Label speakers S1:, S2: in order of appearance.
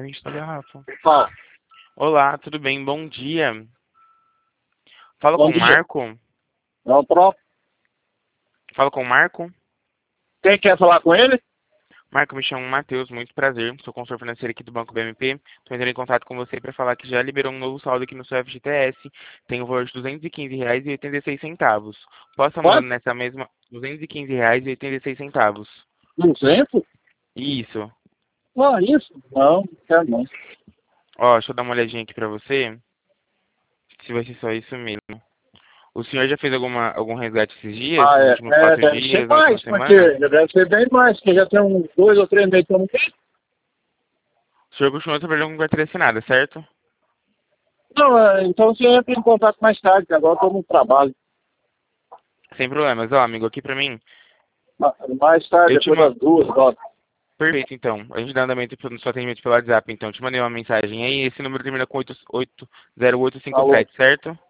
S1: gente da garrafa.
S2: Fala.
S1: Olá, tudo bem? Bom dia. Fala
S2: Bom
S1: com o
S2: dia.
S1: Marco.
S2: É o próprio.
S1: Fala com o Marco.
S2: Quem quer falar com ele?
S1: Marco, me chamo Matheus, muito prazer. Sou consultor financeiro aqui do Banco BMP. Estou entrando em contato com você para falar que já liberou um novo saldo aqui no seu FGTS. Tem o valor de R$ 215,86. Posso estar mandando
S2: Quanto?
S1: nessa mesma R$ 215,86.
S2: 200?
S1: Isso.
S2: Ah, isso? Não quero não.
S1: Ó, deixa eu dar uma olhadinha aqui para você. Se vai ser só isso mesmo. O senhor já fez algum resgate esses dias?
S2: Ah,
S1: Nos
S2: é.
S1: últimos 4
S2: Deve ser
S1: dias, na última
S2: mais,
S1: semana?
S2: porque deve ser bem mais, porque já tem uns 2 ou 3 meses que eu não tenho.
S1: O senhor continua trabalhando com carteira assinada, certo?
S2: Não, então você entra em contato mais tarde, que agora eu estou no trabalho.
S1: Sem problemas. Ó, amigo, aqui pra mim,
S2: Mais tarde,
S1: eu te
S2: depois
S1: mando...
S2: das 2 horas.
S1: Perfeito, então. A gente dá andamento no seu atendimento pelo WhatsApp, então. Te mandei uma mensagem aí. Esse número termina com 0857,
S2: Falou.
S1: certo?